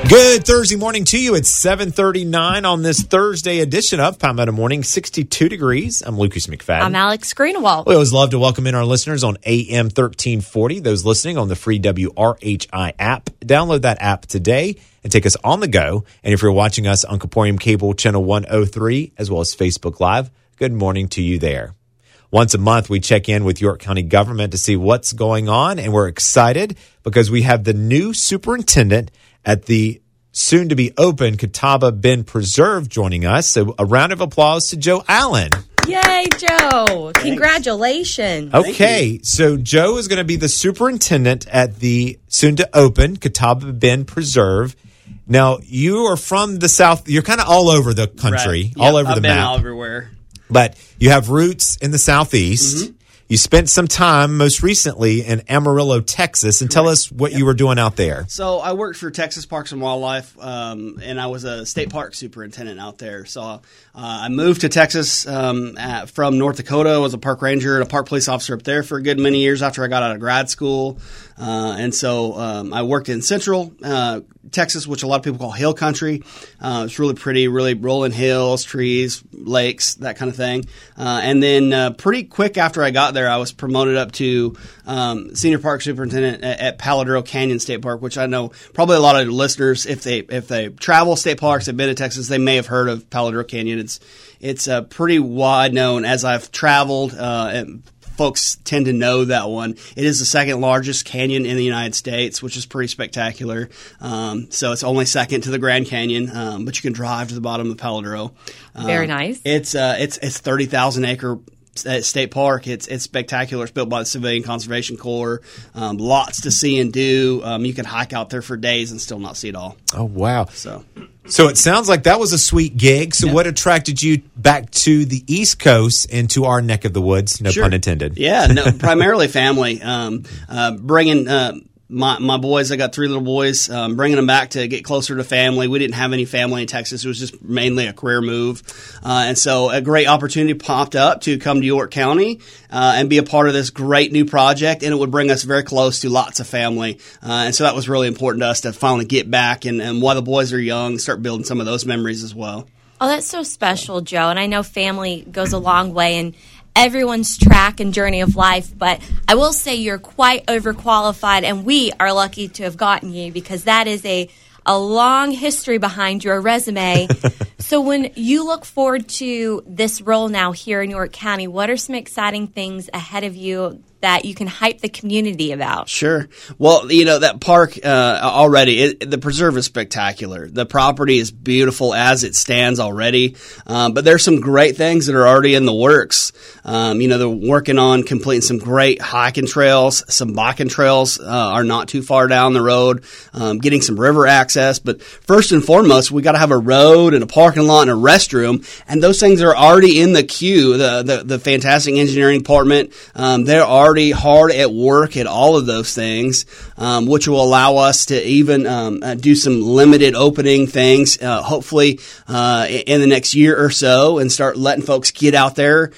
Good Thursday morning to you. It's 7:39 on this Thursday edition of Palmetto Morning, 62 degrees. I'm Lucas McFadden. I'm Alex Greenewald. We always love to welcome in our listeners on AM 1340, those listening on the free WRHI app. Download that app today and take us on the go. And if you're watching us on Caporium Cable Channel 103, as well as Facebook Live, good morning to you there. Once a month, we check in with York County government to see what's going on, and we're excited because we have the new superintendent at the soon-to-be-open Catawba Bend Preserve joining us. So a round of applause to Joe Allen. Yay, Joe. Congratulations. Okay, so Joe is going to be the superintendent at the soon-to-open Catawba Bend Preserve. Now, you are from the South. You're kind of all over the country, Right. all over the I've been map. all everywhere. But you have roots in the Southeast. Mm-hmm. You spent some time, most recently, in Amarillo, Texas. And tell us what you were doing out there. So I worked for Texas Parks and Wildlife, and I was a state park superintendent out there. So I moved to Texas from North Dakota. I was a park ranger and a park police officer up there for a good many years after I got out of grad school. And so I worked in Central Texas, which a lot of people call hill country. It's really pretty, really rolling hills, trees, lakes, that kind of thing. And then pretty quick after I got there, I was promoted up to senior park superintendent at Paladero Canyon State Park, which I know probably a lot of listeners, if they travel state parks, have been to Texas, they may have heard of Paladero Canyon. It's pretty wide known as I've traveled. And folks tend to know that one. It is the second largest canyon in the United States, which is pretty spectacular. So it's only second to the Grand Canyon, but you can drive to the bottom of the Paladero. Very nice. It's 30,000 acre state park. It's spectacular. It's built by the Civilian Conservation Corps. Lots to see and do. You can hike out there for days and still not see it all. Oh, wow. So it sounds like that was a sweet gig. So what attracted you back to the East Coast and to our neck of the woods? No pun intended. Yeah, no, primarily family. Bringing my boys, I got 3 little boys, bringing them back to get closer to family. We didn't have any family in Texas. It was just mainly a career move. And so a great opportunity popped up to come to York County and be a part of this great new project, and it would bring us very close to lots of family. And so that was really important to us to finally get back and while the boys are young, start building some of those memories as well. Oh, that's so special, Joe. And I know family goes a long way in everyone's track and journey of life, but I will say you're quite overqualified, and we are lucky to have gotten you because that is a long history behind your resume. So when you look forward to this role now here in York County, what are some exciting things ahead of you that you can hype the community about? Sure. Well, that park already, the preserve is spectacular. The property is beautiful as it stands already, but there's some great things that are already in the works. They're working on completing some great hiking trails. Some biking trails are not too far down the road, getting some river access. But first and foremost, we got to have a road and a parking lot and a restroom, and those things are already in the queue. The fantastic engineering department, they're already hard at work at all of those things, which will allow us to even do some limited opening things, hopefully in the next year or so, and start letting folks get out there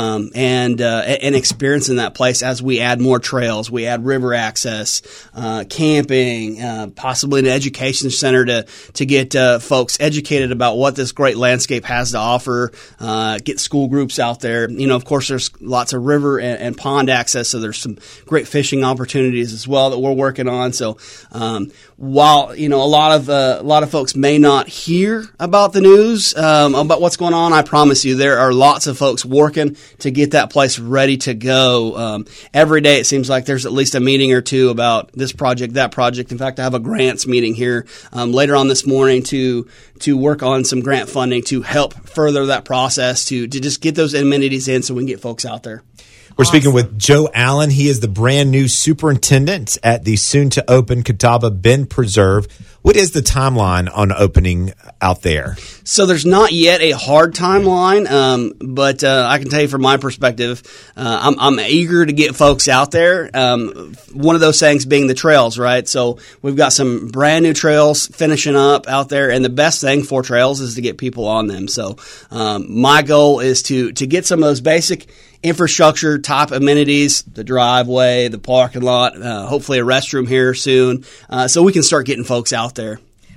and experiencing that place as we add more trails, we add river access, camping, possibly an education center to get folks educated about what this great landscape has to offer, get school groups out there. Of course, there's lots of river and pond access, so there's some great fishing opportunities as well that we're working on. So while a lot of folks may not hear about the news about what's going on, I promise you there are lots of folks working to get that place ready to go. Every day it seems like there's at least a meeting or two about this project, that project. In fact, I have a grants meeting here later on this morning to work on some grant funding to help further that process to just get those amenities in so we can get folks out there. We're speaking with Joe Allen. He is the brand new superintendent at the soon-to-open Catawba Bend Preserve. What is the timeline on opening out there? So there's not yet a hard timeline, but I can tell you from my perspective, I'm eager to get folks out there. One of those things being the trails, right? So we've got some brand new trails finishing up out there, and the best thing for trails is to get people on them. So my goal is to get some of those basic infrastructure type amenities, the driveway, the parking lot, hopefully a restroom here soon, so we can start getting folks out there.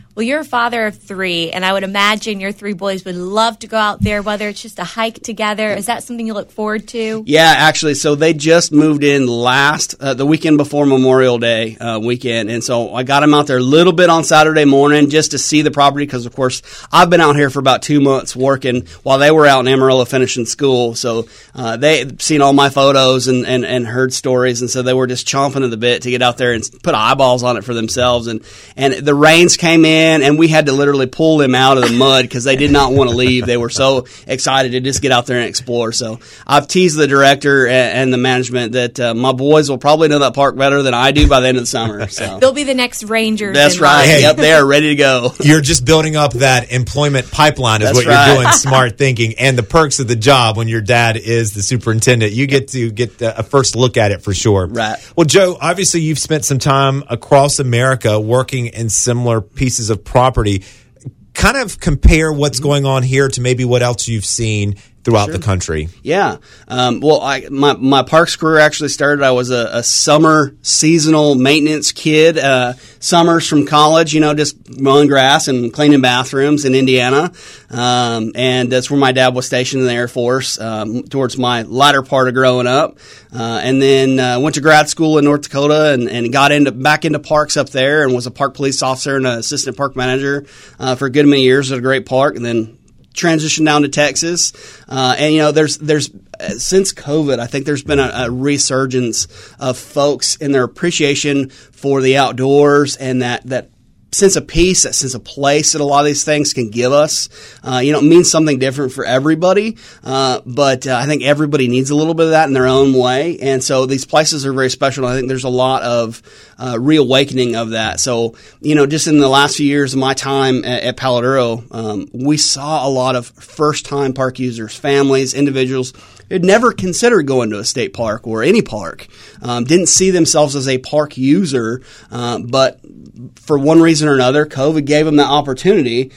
Well, you're a father of 3, and I would imagine your 3 boys would love to go out there, whether it's just a hike together. Is that something you look forward to? Yeah, actually. So they just moved in the weekend before Memorial Day weekend. And so I got them out there a little bit on Saturday morning just to see the property because, of course, I've been out here for about 2 months working while they were out in Amarillo finishing school. So they'd seen all my photos and heard stories. And so they were just chomping at the bit to get out there and put eyeballs on it for themselves. And the rains came in. And we had to literally pull them out of the mud because they did not want to leave. They were so excited to just get out there and explore. So I've teased the director and the management that my boys will probably know that park better than I do by the end of the summer. So they'll be the next Rangers. That's right. Hey, yep, they are ready to go. You're just building up that employment pipeline is That's what right. you're doing, smart thinking, and the perks of the job when your dad is the superintendent. You get to get a first look at it for sure. Right. Well, Joe, obviously you've spent some time across America working in similar pieces of property. Kind of compare what's going on here to maybe what else you've seen throughout the country. Yeah. Well, my parks career actually started. I was a summer seasonal maintenance kid. Summers from college, just mowing grass and cleaning bathrooms in Indiana. And that's where my dad was stationed in the Air Force towards my latter part of growing up. And then went to grad school in North Dakota and got back into parks up there and was a park police officer and an assistant park manager for a good many years at a great park. And then transitioned down to Texas, and there's since COVID, I think there's been a resurgence of folks in their appreciation for the outdoors and that sense of peace, that sense of place that a lot of these things can give us. It means something different for everybody, but I think everybody needs a little bit of that in their own way. And so these places are very special. I think there's a lot of reawakening of that. So, just in the last few years of my time at Palo Duro, we saw a lot of first-time park users, families, individuals who'd never considered going to a state park or any park, didn't see themselves as a park user, but for one reason or another, COVID gave them that opportunity,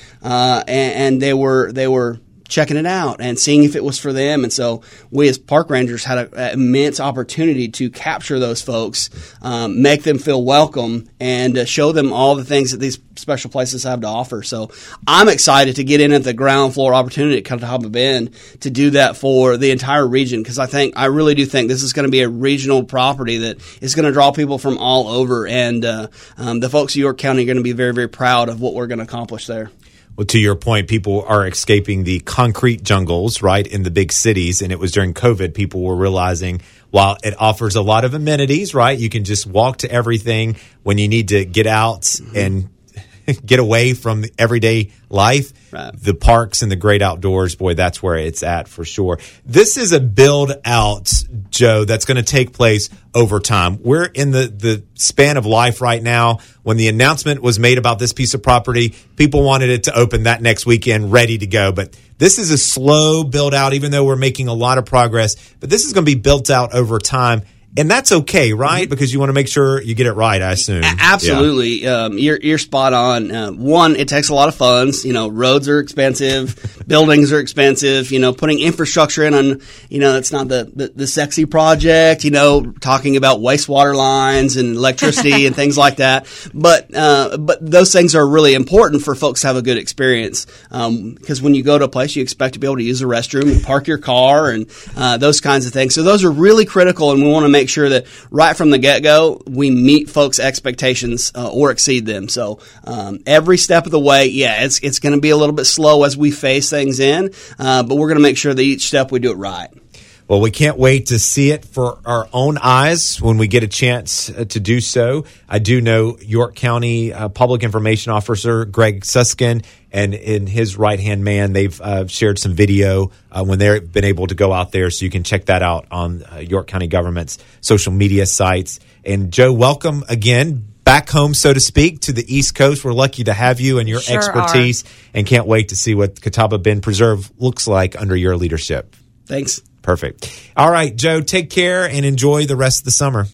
and they were checking it out and seeing if it was for them. And so we as park rangers had an immense opportunity to capture those folks, make them feel welcome, and show them all the things that these special places have to offer. So I'm excited to get in at the ground floor opportunity at Catawba Bend to do that for the entire region, because I really do think this is going to be a regional property that is going to draw people from all over, and the folks of York County are going to be very, very proud of what we're going to accomplish there. Well, to your point, people are escaping the concrete jungles, right, in the big cities. And it was during COVID, people were realizing while it offers a lot of amenities, right, you can just walk to everything when you need to get out and get away from the everyday life. Right. The parks and the great outdoors, boy, that's where it's at for sure. This is a build out, Joe, that's going to take place over time. We're in the span of life right now. When the announcement was made about this piece of property, people wanted it to open that next weekend, ready to go. But this is a slow build out, even though we're making a lot of progress. But this is going to be built out over time. And that's okay, right? Because you want to make sure you get it right, I assume. Absolutely. Yeah. You're spot on. One, it takes a lot of funds. Roads are expensive. Buildings are expensive. Putting infrastructure in on, it's not the sexy project, talking about wastewater lines and electricity and things like that. But those things are really important for folks to have a good experience. Because when you go to a place, you expect to be able to use the restroom and park your car and those kinds of things. So those are really critical, and we want to make sure that right from the get-go we meet folks' expectations or exceed them. So every step of the way, it's going to be a little bit slow as we phase things in, but we're going to make sure that each step we do it right. Well, we can't wait to see it for our own eyes when we get a chance to do so. I do know York County Public Information Officer Greg Suskin and in his right-hand man, they've shared some video when they've been able to go out there, so you can check that out on York County government's social media sites. And Joe, welcome again. Back home, so to speak, to the East Coast. We're lucky to have you and your expertise, and can't wait to see what Catawba Bend Preserve looks like under your leadership. Thanks. Perfect. All right, Joe, take care and enjoy the rest of the summer.